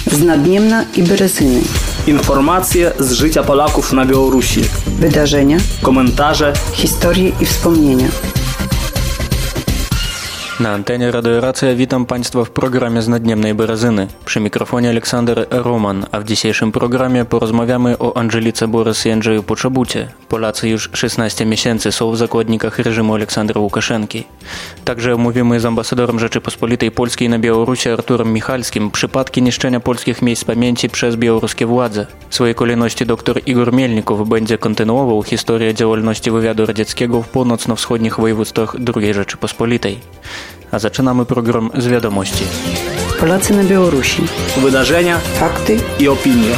z Nadniemna i Berezyny. Informacje z życia Polaków na Białorusi. Wydarzenia, komentarze, historie i wspomnienia. Na antenie Radio Racja witam Państwa w programie z Nadniemnej Berezyny. Przy mikrofonie Aleksander Roman, a w dzisiejszym programie porozmawiamy o Andżelice Borys i Andrzeju Poczobucie. Polacy już 16 miesięcy są w zakładnikach reżimu Aleksandra Łukaszenki. Także omówimy z ambasadorem Rzeczypospolitej Polskiej na Białorusi Arturem Michalskim przypadki niszczenia polskich miejsc pamięci przez białoruskie władze. W swojej kolejności dr Igor Mielnikow będzie kontynuował historię działalności wywiadu radzieckiego w północno-wschodnich województwach II Rzeczypospolitej. A zaczynamy program z wiadomości. Polacy na Białorusi. Wydarzenia, fakty i opinie.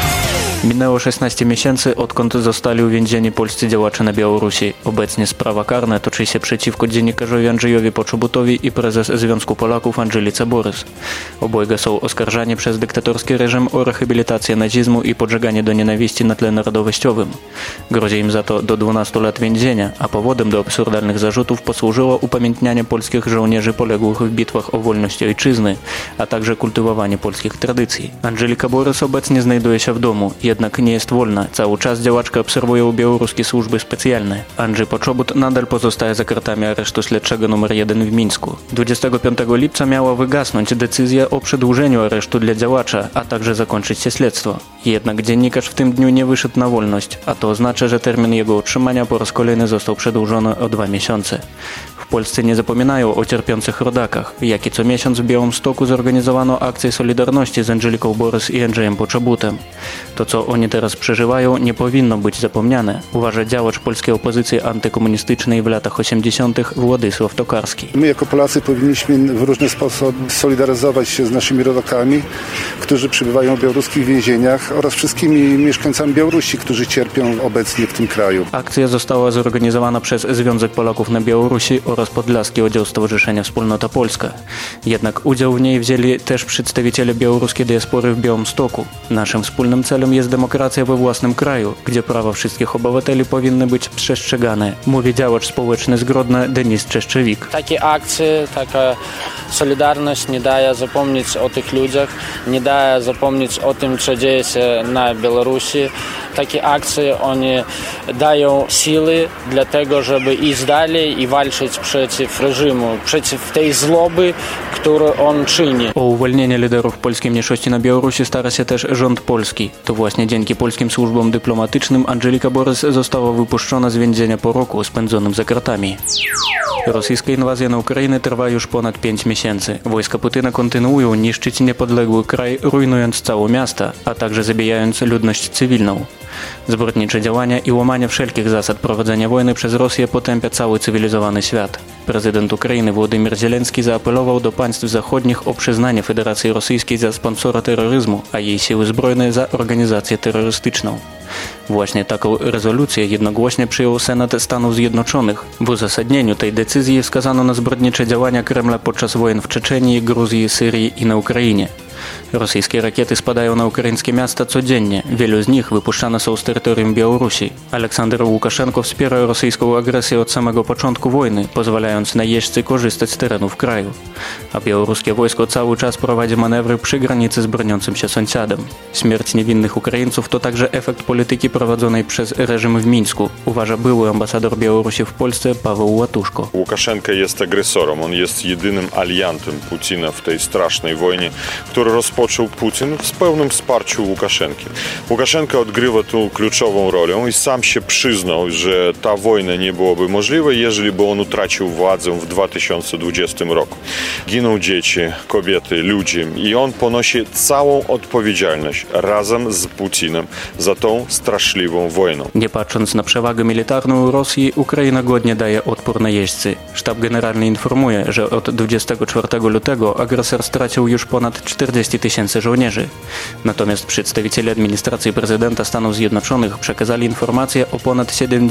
Minęło 16 miesięcy, odkąd zostali uwięzieni polscy działacze na Białorusi. Obecnie sprawa karna toczy się przeciwko dziennikarzowi Andrzejowi Poczobutowi i prezes Związku Polaków Andżelice Borys. Obojga są oskarżani przez dyktatorski reżim o rehabilitację nazizmu i podżeganie do nienawiści na tle narodowościowym. Grozi im za to do 12 lat więzienia, a powodem do absurdalnych zarzutów posłużyło upamiętnianie polskich żołnierzy poległych w bitwach o wolność ojczyzny, a także kultywowanie polskich tradycji. Andżelika Borys obecnie znajduje się w domu, jednak nie jest wolna. Cały czas działaczka obserwują białoruskie służby specjalne. Andrzej Poczobut nadal pozostaje za kratami aresztu śledczego nr 1 w Mińsku. 25 lipca miała wygasnąć decyzja o przedłużeniu aresztu dla działacza, a także zakończyć się śledztwo. Jednak dziennikarz w tym dniu nie wyszedł na wolność, a to oznacza, że termin jego utrzymania po raz kolejny został przedłużony o 2 miesiące. W Polsce nie zapominają o cierpiących rodakach, jak i co miesiąc w Białymstoku zorganizowano akcję Solidarności z Andżeliką Borys i Andrzejem Poczobutem. To, co oni teraz przeżywają, nie powinno być zapomniane, uważa działacz polskiej opozycji antykomunistycznej w latach 80. Władysław Tokarski. My jako Polacy powinniśmy w różny sposób solidaryzować się z naszymi rodakami, którzy przebywają w białoruskich więzieniach oraz wszystkimi mieszkańcami Białorusi, którzy cierpią obecnie w tym kraju. Akcja została zorganizowana przez Związek Polaków na Białorusi oraz Podlaski Oddział Stowarzyszenia Wspólnota Polska. Jednak udział w niej wzięli też przedstawiciele białoruskiej diaspory w Białymstoku. Naszym wspólnym celem jest demokracja we własnym kraju, gdzie prawa wszystkich obywateli powinny być przestrzegane, mówi działacz społeczny z Grodna Denis Czeszczewik. Takie akcje, taka solidarność nie daje zapomnieć o tych ludziach, nie daje zapomnieć o tym, co dzieje się na Białorusi. Takie akcje one dają siły dla tego, żeby iść dalej i walczyć przeciw reżimu, przeciw tej złoby, którą on czyni. O uwolnienie liderów polskiej mniejszości na Białorusi stara się też rząd polski. To właśnie dzięki polskim służbom dyplomatycznym Andżelika Borys została wypuszczona z więzienia po roku spędzonym za kratami. Rosyjska inwazja na Ukrainę trwa już ponad 5 miesięcy. Wojska Putina kontynuują niszczyć niepodległy kraj, rujnując całe miasta, a także zabijając ludność cywilną. Zbrodnicze działania i łamanie wszelkich zasad prowadzenia wojny przez Rosję potępia cały cywilizowany świat. Prezydent Ukrainy Władimir Zelenski zaapelował do państw zachodnich o przyznanie Federacji Rosyjskiej za sponsora terroryzmu, a jej siły zbrojne za organizację terrorystyczną. Właśnie taką rezolucję jednogłośnie przyjął Senat Stanów Zjednoczonych. W uzasadnieniu tej decyzji wskazano na zbrodnicze działania Kremla podczas wojen w Czeczenii, Gruzji, Syrii i na Ukrainie. Rosyjskie rakiety spadają na ukraińskie miasta codziennie. Wielu z nich wypuszczane są z terytorium Białorusi. Aleksander Łukaszenko wspiera rosyjską agresję od samego początku wojny, pozwalając najeźdźcy korzystać z terenów kraju. A białoruskie wojsko cały czas prowadzi manewry przy granicy z broniącym się sąsiadem. Śmierć niewinnych Ukraińców to także efekt polityki prowadzonej przez reżim w Mińsku, uważa były ambasador Białorusi w Polsce Paweł Łatuszko. Łukaszenka jest agresorem, on jest jedynym aliantem Putina w tej strasznej wojnie, którą rozpoczął Putin z pełnym wsparciem Łukaszenki. Łukaszenka odgrywa tu kluczową rolę i sam się przyznał, że ta wojna nie byłaby możliwa, jeżeli by on utracił władzę w 2020 roku. Giną dzieci, kobiety, ludzie i on ponosi całą odpowiedzialność razem z Putinem za tą straszliwą wojną. Nie patrząc na przewagę militarną Rosji, Ukraina godnie daje odpór najeźdźcy. Sztab Generalny informuje, że od 24 lutego agresor stracił już ponad 40 000 żołnierzy. Natomiast przedstawiciele administracji prezydenta Stanów Zjednoczonych przekazali informację o ponad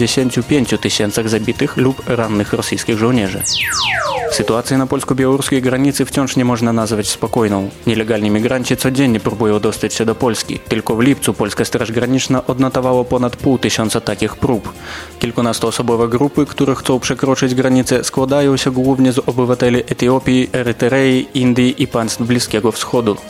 75 000 zabitych lub rannych rosyjskich żołnierzy. Sytuację na polsko-białoruskiej granicy wciąż nie można nazwać spokojną. Nielegalni migranci codziennie próbują dostać się do Polski. Tylko w lipcu Polska Straż Graniczna odnotowała ponad 500 takich prób. Kilkunastoosobowe grupy, które chcą przekroczyć granicę, składają się głównie z obywateli Etiopii, Erytrei, Indii i państw Bliskiego Wschodu.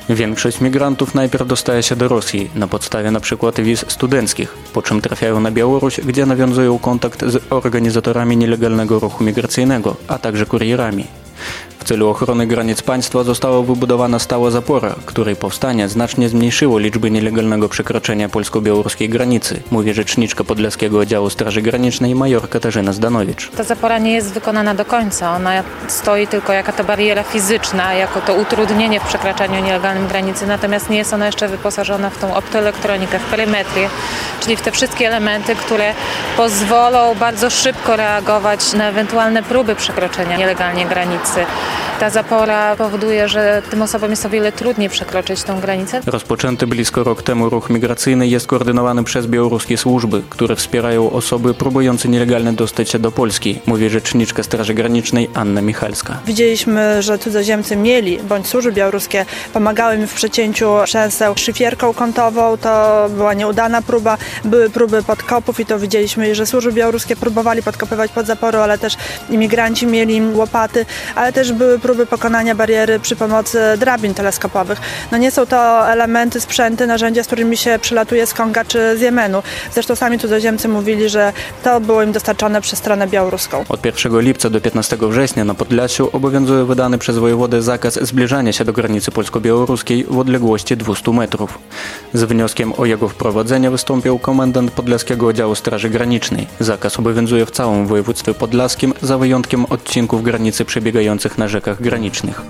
Większość migrantów najpierw dostaje się do Rosji na podstawie np. wiz studenckich, po czym trafiają na Białoruś, gdzie nawiązują kontakt z organizatorami nielegalnego ruchu migracyjnego, a także kurierami. W celu ochrony granic państwa została wybudowana stała zapora, której powstanie znacznie zmniejszyło liczbę nielegalnego przekroczenia polsko-białoruskiej granicy, mówi rzeczniczka Podlaskiego Oddziału Straży Granicznej major Katarzyna Zdanowicz. Ta zapora nie jest wykonana do końca. Ona stoi tylko jako ta bariera fizyczna, jako to utrudnienie w przekraczaniu nielegalnym granicy, natomiast nie jest ona jeszcze wyposażona w tą optoelektronikę, w perymetrię, czyli w te wszystkie elementy, które pozwolą bardzo szybko reagować na ewentualne próby przekroczenia nielegalnie granicy. Ta zapora powoduje, że tym osobom jest o wiele trudniej przekroczyć tą granicę. Rozpoczęty blisko rok temu ruch migracyjny jest koordynowany przez białoruskie służby, które wspierają osoby próbujące nielegalnie dostać się do Polski, mówi rzeczniczka Straży Granicznej Anna Michalska. Widzieliśmy, że cudzoziemcy mieli, bądź służby białoruskie pomagały im w przecięciu przęseł szlifierką kątową. To była nieudana próba. Były próby podkopów i to widzieliśmy, że służby białoruskie próbowali podkopywać pod zaporą, ale też imigranci mieli łopaty, ale też były próby pokonania bariery przy pomocy drabin teleskopowych. No nie są to elementy, sprzęty, narzędzia, z którymi się przylatuje z Konga czy z Jemenu. Zresztą sami cudzoziemcy mówili, że to było im dostarczone przez stronę białoruską. Od 1 lipca do 15 września na Podlasiu obowiązuje wydany przez wojewodę zakaz zbliżania się do granicy polsko-białoruskiej w odległości 200 metrów. Z wnioskiem o jego wprowadzenie wystąpił komendant Podlaskiego Oddziału Straży Granicznej. Zakaz obowiązuje w całym województwie podlaskim, za wyjątkiem odcinków granicy przebiegających na rzekach granicznych.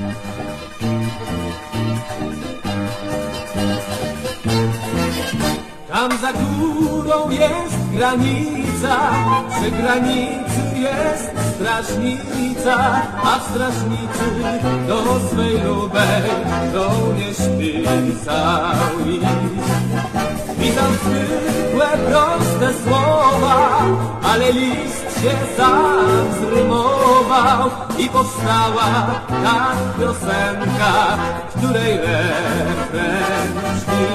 Tam za górą jest granica, przy granicy jest strażnica, a w strażnicy do swej lubej żołnierz pisał list. Pisał zwykłe, proste słowa, ale list się sam zrymował i powstała ta piosenka, której refren brzmi.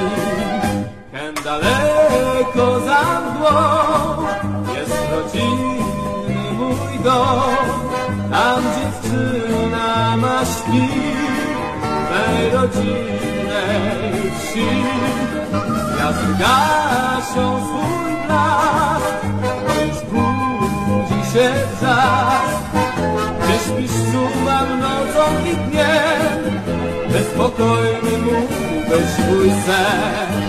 Daleko za mgłą jest rodzinny mój dom, tam dziewczyna ma świt mej rodzinnej wsi. Gwiazdy gasią swój blask, bo już budzi się wrzask. Gdzie śpisz, czuwam nocą i dniem, by spokojny mógł być mój sen.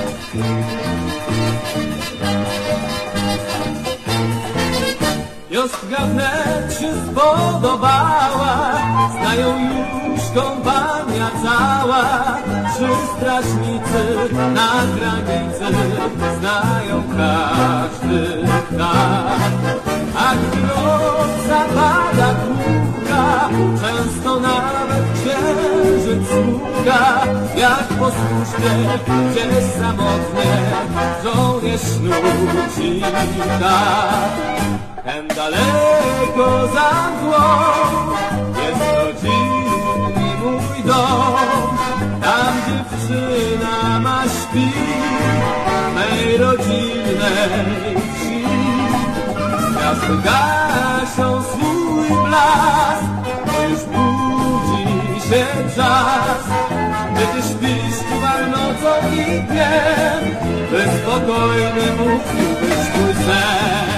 Wiostka wnet się spodobała, znają już kompania cała. Trzy strażnicy na granicy znają każdy tak. A gdy noc zapada długa, często nawet księżyc sługa. Jak posłusznie, gdzieś samotnie żołnierz nuci tak. Tam daleko za mgłą jest rodzinny mój dom, tam dziewczyna ma świt mej rodzinnej wsi. Gwiazdy gasią swój blask, bo już budzi się czas. Gdy ty śpisz, czuwam nocą i dniem, by spokojny mógł być twój sen.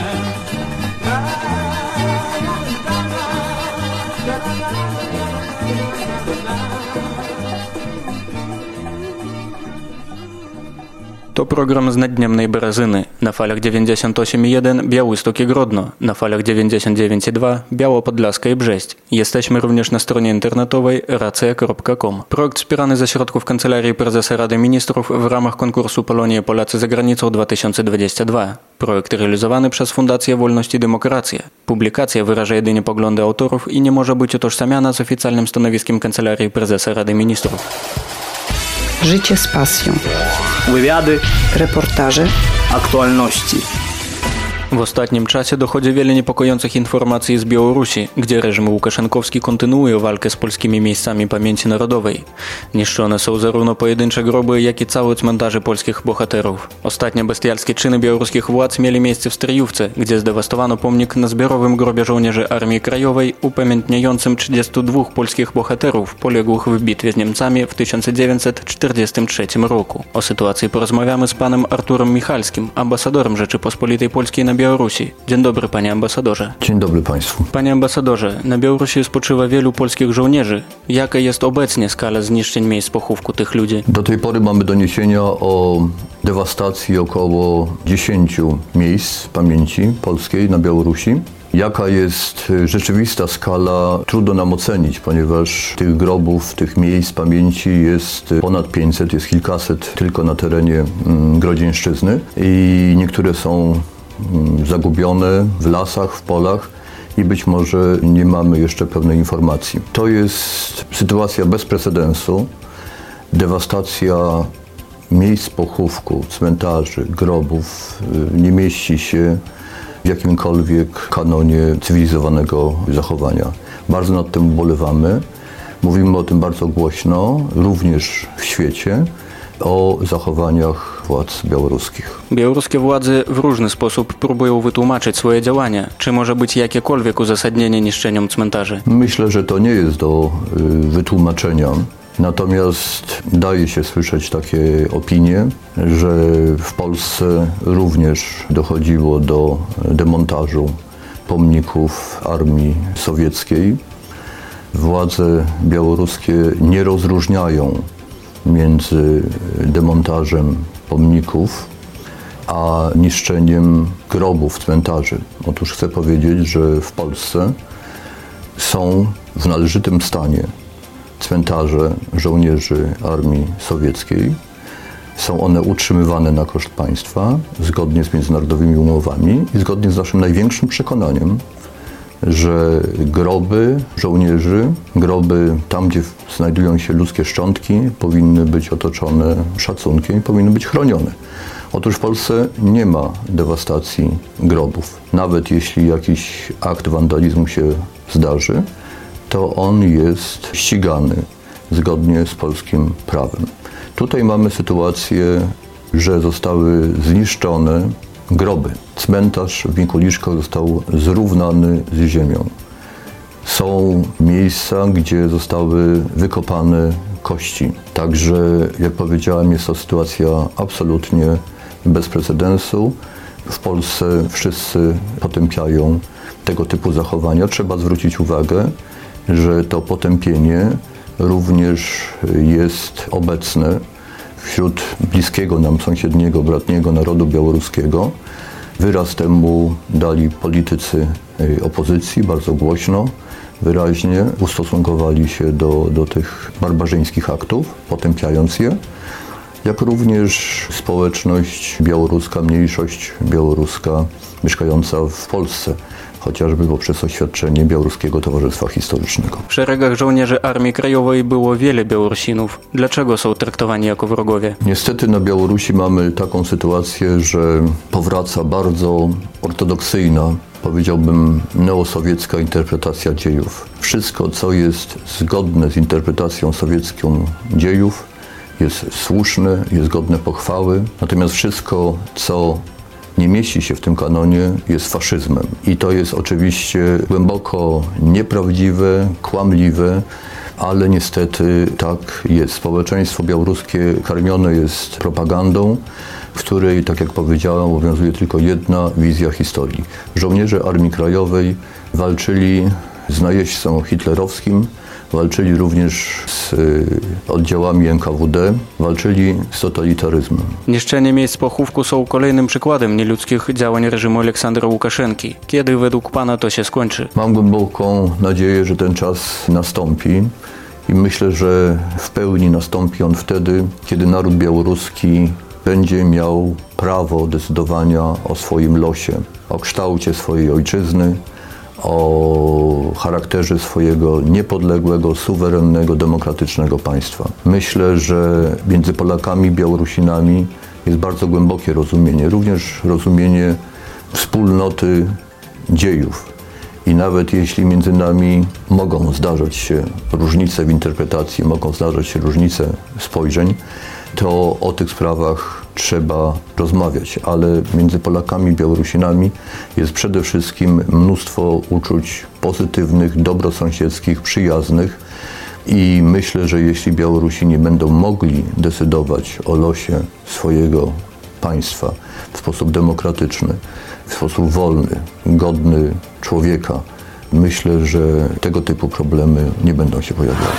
To program z Naddniemnej Berezyny. Na falach 98,1 Białystok i Grodno, na falach 99,2 Białopodlaska i Brześć. Jesteśmy również na stronie internetowej racja.com. Projekt wspierany ze środków Kancelarii Prezesa Rady Ministrów w ramach konkursu Polonia i Polacy za granicą 2022. Projekt realizowany przez Fundację Wolność i Demokracja. Publikacja wyraża jedynie poglądy autorów i nie może być utożsamiana z oficjalnym stanowiskiem Kancelarii Prezesa Rady Ministrów. Życie z pasją. Wywiady, Reportaże, aktualności. W ostatnim czasie dochodzi wiele niepokojących informacji z Białorusi, gdzie reżim łukaszenkowski kontynuuje walkę z polskimi miejscami pamięci narodowej. Niszczone są zarówno pojedyncze groby, jak i całe cmentarze polskich bohaterów. Ostatnie bestialskie czyny białoruskich władz mieli miejsce w Stryjówce, gdzie zdewastowano pomnik na zbiorowym grobie żołnierzy Armii Krajowej upamiętniającym 32 polskich bohaterów poległych w bitwie z Niemcami w 1943 roku. O sytuacji porozmawiamy z panem Arturem Michalskim, ambasadorem Rzeczypospolitej Polskiej na Białorusi. Dzień dobry, panie ambasadorze. Dzień dobry państwu. Panie ambasadorze, na Białorusi spoczywa wielu polskich żołnierzy. Jaka jest obecnie skala zniszczeń miejsc pochówku tych ludzi? Do tej pory mamy doniesienia o dewastacji około 10 miejsc pamięci polskiej na Białorusi. Jaka jest rzeczywista skala, trudno nam ocenić, ponieważ tych grobów, tych miejsc pamięci jest ponad 500, jest kilkaset tylko na terenie Grodzieńszczyzny i niektóre są zagubione w lasach, w polach i być może nie mamy jeszcze pełnej informacji. To jest sytuacja bez precedensu. Dewastacja miejsc pochówku, cmentarzy, grobów nie mieści się w jakimkolwiek kanonie cywilizowanego zachowania. Bardzo nad tym ubolewamy. Mówimy o tym bardzo głośno, również w świecie, o zachowaniach władz białoruskich. Białoruskie władze w różny sposób próbują wytłumaczyć swoje działania. Czy może być jakiekolwiek uzasadnienie niszczeniom cmentarzy? Myślę, że to nie jest do wytłumaczenia. Natomiast daje się słyszeć takie opinie, że w Polsce również dochodziło do demontażu pomników armii sowieckiej. Władze białoruskie nie rozróżniają między demontażem pomników a niszczeniem grobów, cmentarzy. Otóż chcę powiedzieć, że w Polsce są w należytym stanie cmentarze żołnierzy armii sowieckiej. Są one utrzymywane na koszt państwa, zgodnie z międzynarodowymi umowami i zgodnie z naszym największym przekonaniem, że groby żołnierzy, groby tam, gdzie znajdują się ludzkie szczątki, powinny być otoczone szacunkiem i powinny być chronione. Otóż w Polsce nie ma dewastacji grobów. Nawet jeśli jakiś akt wandalizmu się zdarzy, to on jest ścigany zgodnie z polskim prawem. Tutaj mamy sytuację, że zostały zniszczone groby. Cmentarz w Mikuliszkach został zrównany z ziemią. Są miejsca, gdzie zostały wykopane kości. Także, jak powiedziałem, jest to sytuacja absolutnie bez precedensu. W Polsce wszyscy potępiają tego typu zachowania. Trzeba zwrócić uwagę, że to potępienie również jest obecne wśród bliskiego nam sąsiedniego, bratniego narodu białoruskiego. Wyraz temu dali politycy opozycji bardzo głośno, wyraźnie ustosunkowali się do tych barbarzyńskich aktów, potępiając je, jak również społeczność białoruska, mniejszość białoruska mieszkająca w Polsce, chociażby poprzez oświadczenie Białoruskiego Towarzystwa Historycznego. W szeregach żołnierzy Armii Krajowej było wiele Białorusinów. Dlaczego są traktowani jako wrogowie? Niestety na Białorusi mamy taką sytuację, że powraca bardzo ortodoksyjna, powiedziałbym neosowiecka interpretacja dziejów. Wszystko, co jest zgodne z interpretacją sowiecką dziejów, jest słuszne, jest godne pochwały. Natomiast wszystko, co nie mieści się w tym kanonie, jest faszyzmem. I to jest oczywiście głęboko nieprawdziwe, kłamliwe, ale niestety tak jest. Społeczeństwo białoruskie karmione jest propagandą, w której, tak jak powiedziałem, obowiązuje tylko jedna wizja historii. Żołnierze Armii Krajowej walczyli z najeźdźcą hitlerowskim, walczyli również z oddziałami NKWD, walczyli z totalitaryzmem. Niszczenie miejsc pochówku są kolejnym przykładem nieludzkich działań reżimu Aleksandra Łukaszenki. Kiedy według pana to się skończy? Mam głęboką nadzieję, że ten czas nastąpi i myślę, że w pełni nastąpi on wtedy, kiedy naród białoruski będzie miał prawo decydowania o swoim losie, o kształcie swojej ojczyzny, o charakterze swojego niepodległego, suwerennego, demokratycznego państwa. Myślę, że między Polakami i Białorusinami jest bardzo głębokie rozumienie, również rozumienie wspólnoty dziejów. I nawet jeśli między nami mogą zdarzać się różnice w interpretacji, mogą zdarzać się różnice spojrzeń, to o tych sprawach trzeba rozmawiać. Ale między Polakami i Białorusinami jest przede wszystkim mnóstwo uczuć pozytywnych, dobrosąsiedzkich, przyjaznych. I myślę, że jeśli Białorusini będą mogli decydować o losie swojego państwa w sposób demokratyczny, w sposób wolny, godny człowieka, myślę, że tego typu problemy nie będą się pojawiały.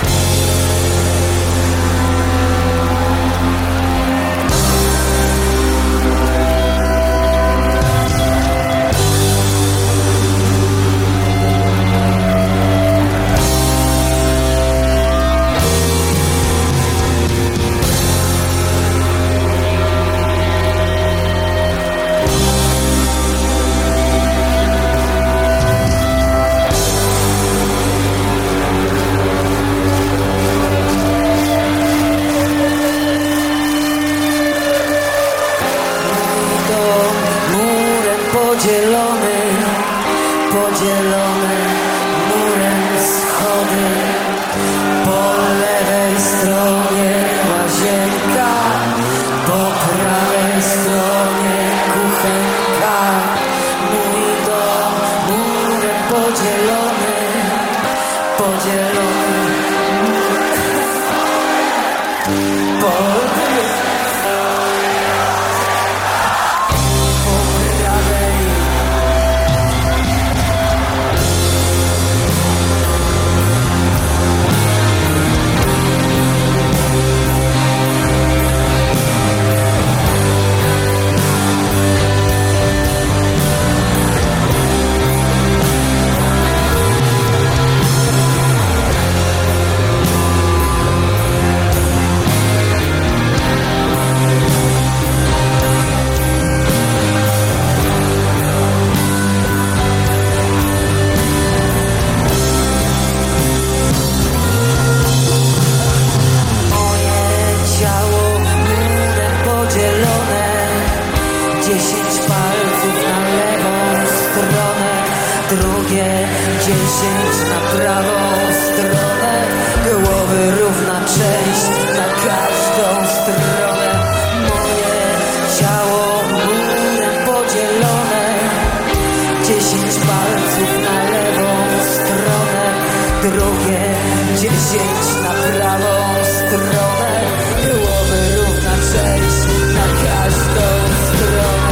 Podzielone murem schody, po lewej stronie łazienka, po prawej stronie kuchenka. Mój dom murem podzielony, podzielony po prawej. Drugie 10 na prawą stronę, głowy równa część na każdą stronę. Moje ciało murem podzielone, 10 palców na lewą stronę, drugie 10 na prawą stronę, głowy równa część na każdą stronę.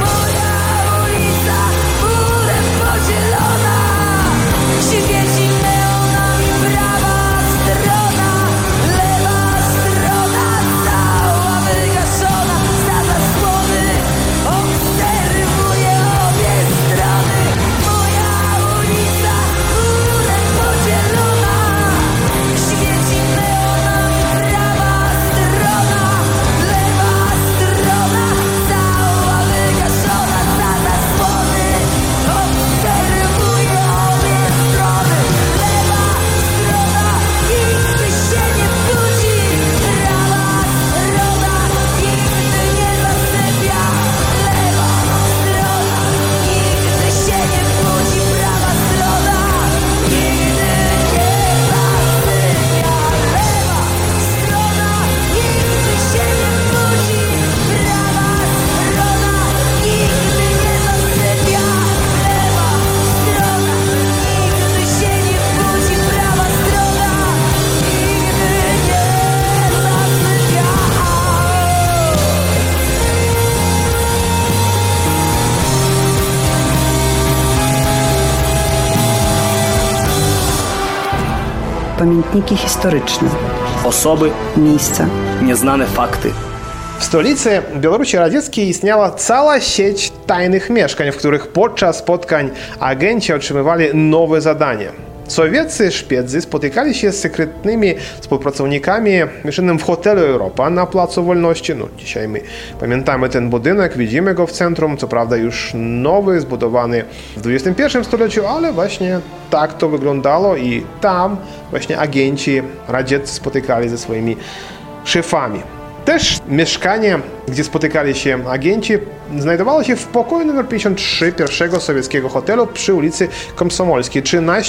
Świeci neonami prawa strona, lewa strona cała wygaszona. Za zasłony obserwuję obie strony. Moja ulica murem podzielona. Świeci neonami prawa strona, lewa strona cała wygaszona. Za zasłony obserwuję obie strony. Lewa strona nigdy się nie budzi, prawa strona nigdy nie zasypia. Lewa strona nigdy się nie budzi, prawa strona nigdy nie zasypia. Lewa strona nigdy się nie budzi, prawa strona nigdy nie zasypia. Lewa strona nigdy się nie budzi, prawa strona nigdy nie Pamiętniki historyczne, Osoby, miejsca. nieznane fakty. W stolicy Białorusi Radzieckiej istniała cała sieć tajnych mieszkań, w których podczas spotkań agenci otrzymywali nowe zadania. Sowieccy szpiedzy spotykali się z sekretnymi współpracownikami w hotelu Europa na Placu Wolności. No, dzisiaj my pamiętamy ten budynek, widzimy go w centrum, co prawda już nowy, zbudowany w XXI stuleciu, ale właśnie tak to wyglądało i tam właśnie agenci radzieccy spotykali ze swoimi szefami. Też mieszkanie, gdzie spotykali się agenci, znajdowało się w pokoju numer 53 pierwszego sowieckiego hotelu przy ulicy Komsomolskiej,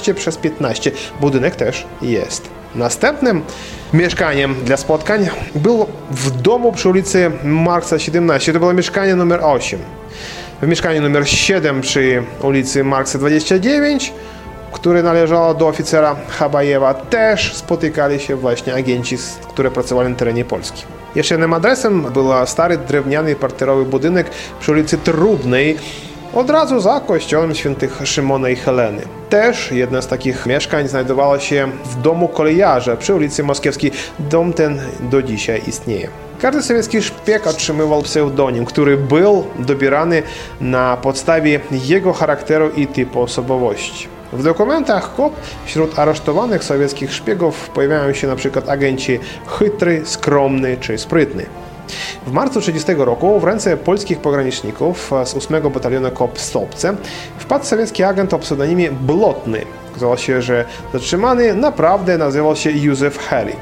13/15. Budynek też jest. Następnym mieszkaniem dla spotkań było w domu przy ulicy Marksa 17. To było mieszkanie numer 8. W mieszkaniu numer 7 przy ulicy Marksa 29, które należało do oficera Chabajewa, też spotykali się właśnie agenci, które pracowali na terenie Polski. Jeszcze jednym adresem był stary drewniany parterowy budynek przy ulicy Trudnej, od razu za kościołem świętych Szymona i Heleny. Też jedno z takich mieszkań znajdowało się w domu kolejarza przy ulicy Moskiewskiej. Dom ten do dzisiaj istnieje. Każdy sowiecki szpieg otrzymywał pseudonim, który był dobierany na podstawie jego charakteru i typu osobowości. W dokumentach KOP wśród aresztowanych sowieckich szpiegów pojawiają się np. agenci chytry, skromny czy sprytny. W marcu 1930 roku w ręce polskich pograniczników z 8 batalionu KOP w Stopce wpadł sowiecki agent o pseudonimie Blotny. Okazało się, że zatrzymany naprawdę nazywał się Józef Herik.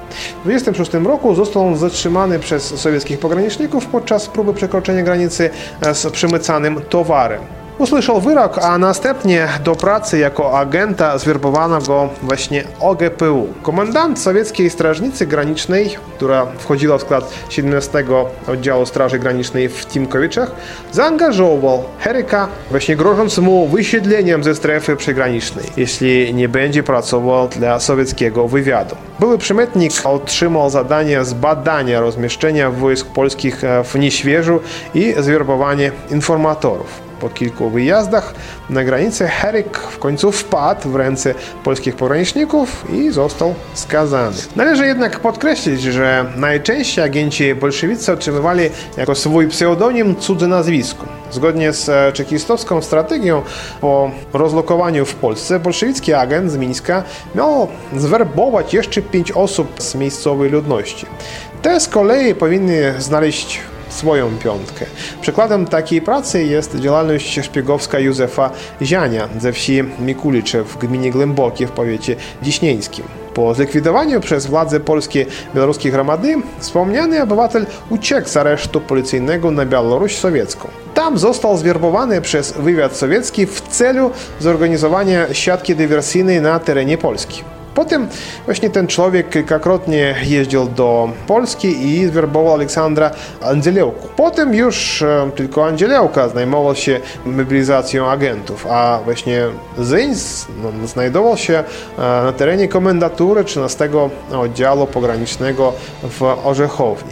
W 1926 roku został on zatrzymany przez sowieckich pograniczników podczas próby przekroczenia granicy z przemycanym towarem. Usłyszał wyrok, a następnie do pracy jako agenta zwerbowano go właśnie OGPU. Komendant sowieckiej strażnicy granicznej, która wchodziła w skład 17 oddziału Straży Granicznej w Timkowiczach, zaangażował Heryka, właśnie grożąc mu wysiedleniem ze strefy przygranicznej, jeśli nie będzie pracował dla sowieckiego wywiadu. Były przymiotnik otrzymał zadanie zbadania rozmieszczenia wojsk polskich w Nieświeżu i zwerbowanie informatorów. Po kilku wyjazdach na granicę Heryk w końcu wpadł w ręce polskich pograniczników i został skazany. Należy jednak podkreślić, że najczęściej agenci bolszewicy otrzymywali jako swój pseudonim cudze nazwisko. Zgodnie z czekistowską strategią po rozlokowaniu w Polsce bolszewicki agent z Mińska miał zwerbować jeszcze 5 osób z miejscowej ludności. Te z kolei powinny znaleźć swoją piątkę. Przykładem takiej pracy jest działalność szpiegowska Józefa Ziania ze wsi Mikulicze w gminie Głębokie w powiecie dziśnieńskim. Po zlikwidowaniu przez władze polskie białoruskiej gromady wspomniany obywatel uciekł z aresztu policyjnego na Białoruś sowiecką. Tam został zwerbowany przez wywiad sowiecki w celu zorganizowania siatki dywersyjnej na terenie Polski. Potem właśnie ten człowiek kilkakrotnie jeździł do Polski i zwerbował Aleksandra Andzielewku. Potem już tylko Andzielewka zajmował się mobilizacją agentów, a właśnie Zyń znajdował się na terenie komendatury 13 oddziału pogranicznego w Orzechowni.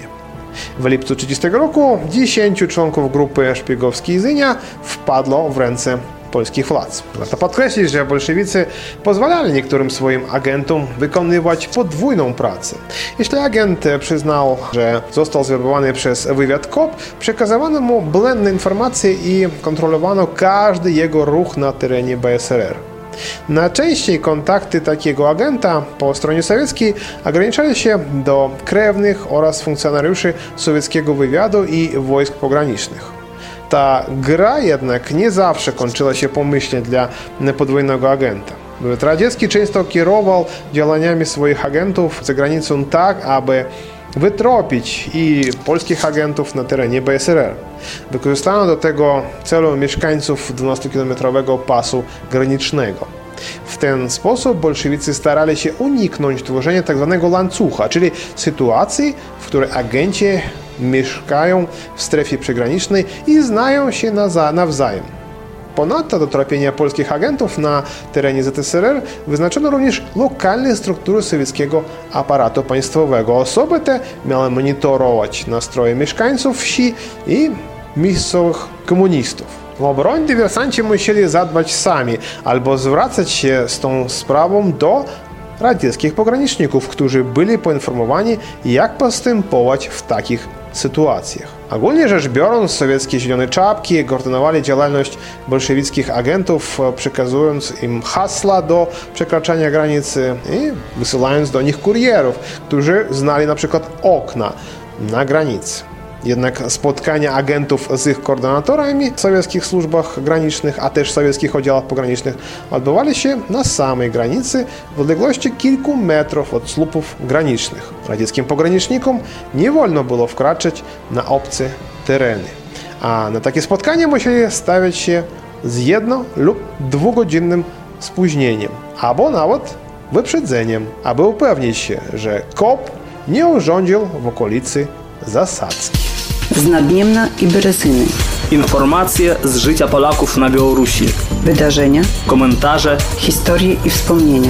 W lipcu 1930 roku 10 członków grupy szpiegowskiej Zynia wpadło w ręce polskich władz. Warto podkreślić, że bolszewicy pozwalali niektórym swoim agentom wykonywać podwójną pracę. Jeśli agent przyznał, że został zwerbowany przez wywiad KOP, przekazywano mu błędne informacje i kontrolowano każdy jego ruch na terenie BSRR. Najczęściej kontakty takiego agenta po stronie sowieckiej ograniczali się do krewnych oraz funkcjonariuszy sowieckiego wywiadu i wojsk pogranicznych. Ta gra jednak nie zawsze kończyła się pomyślnie dla podwójnego agenta. Wywiad radziecki często kierował działaniami swoich agentów za granicą tak, aby wytropić i polskich agentów na terenie BSRR. Wykorzystano do tego celu mieszkańców 12-kilometrowego pasu granicznego. W ten sposób bolszewicy starali się uniknąć tworzenia tzw. łańcucha, czyli sytuacji, w której agenci mieszkają w strefie przygranicznej i znają się nawzajem. Ponadto do tropienia polskich agentów na terenie ZSRR wyznaczono również lokalne struktury sowieckiego aparatu państwowego. Osoby te miały monitorować nastroje mieszkańców wsi i miejscowych komunistów. W obronie dywersanci musieli zadbać sami albo zwracać się z tą sprawą do radzieckich pograniczników, którzy byli poinformowani, jak postępować w takich sytuacjach. Ogólnie rzecz biorąc, sowieckie zielone czapki koordynowali działalność bolszewickich agentów, przekazując im hasła do przekraczania granicy i wysyłając do nich kurierów, którzy znali na przykład okna na granicy. Jednak spotkania agentów z ich koordynatorami w sowieckich służbach granicznych, a też w sowieckich oddziałach pogranicznych odbywali się na samej granicy w odległości kilku metrów od słupów granicznych. Radzieckim pogranicznikom nie wolno było wkraczać na obce tereny. A na takie spotkanie musieli stawiać się z 1- lub 2-godzinnym spóźnieniem, albo nawet wyprzedzeniem, aby upewnić się, że KOP nie urządził w okolicy zasadzki. Z Nadniemna i Berezyny. Informacje z życia Polaków na Białorusi. Wydarzenia, Komentarze, historie i wspomnienia.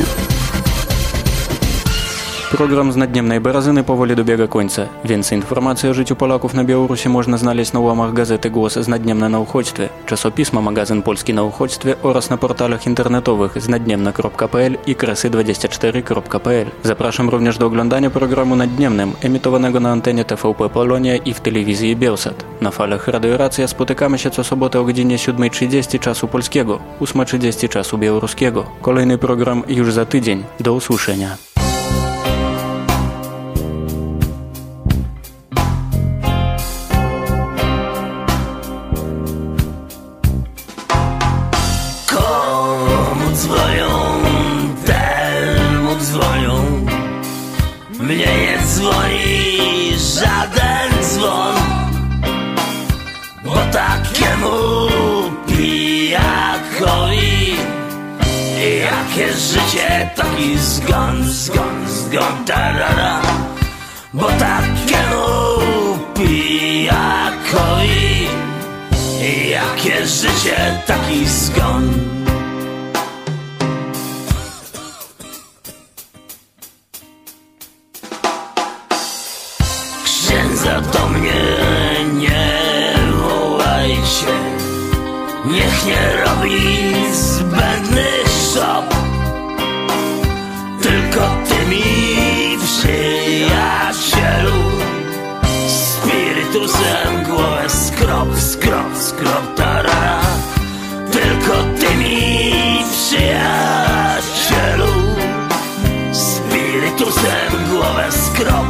Program z Nadniemnej Berezyny powoli dobiega końca. Więcej informacji o życiu Polaków na Białorusi można znaleźć na łamach gazety Głos z Nadniemna na uchodźstwie, czasopisma Magazyn Polski na uchodźstwie oraz na portalach internetowych znadniemna.pl i kresy24.pl. Zapraszam również do oglądania programu Nadniemnym, emitowanego na antenie TVP Polonia i w telewizji Bielsat. Na falach Radio Racja spotykamy się co sobotę o godzinie 7:30 czasu polskiego, 8:30 czasu białoruskiego. Kolejny program już za tydzień. Do usłyszenia. Mnie nie dzwoni żaden dzwon, bo takiemu pijakowi jakie życie, taki zgon, tarara. Bo takiemu pijakowi jakie życie, taki zgon. Księdza do mnie nie wołajcie, niech nie robi zbędnych szop, tylko ty mi, przyjacielu, spirytusem głowę skrop, tarara. Tylko ty mi, przyjacielu, spirytusem głowę skrop.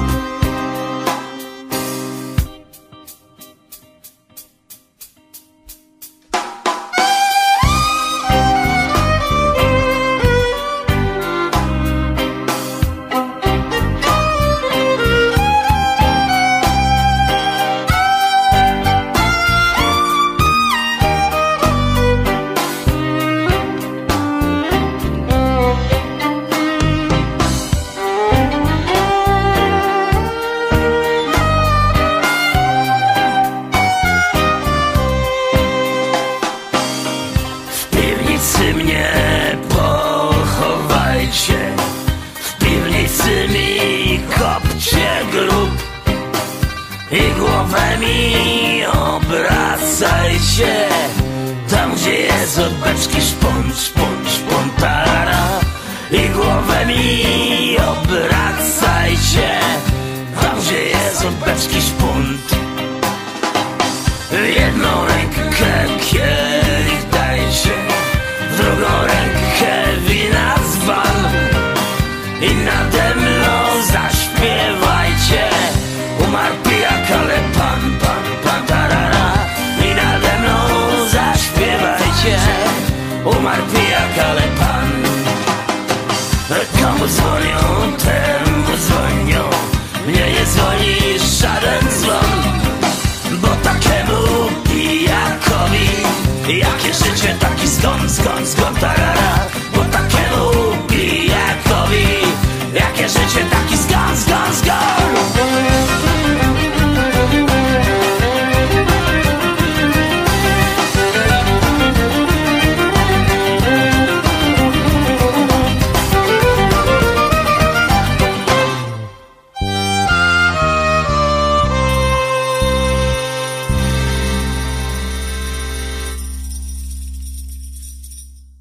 Obracajcie tam, gdzie jest od beczki szpon, tarara. I głowę mi obracajcie tam, gdzie jest od beczki szpunt. Jedną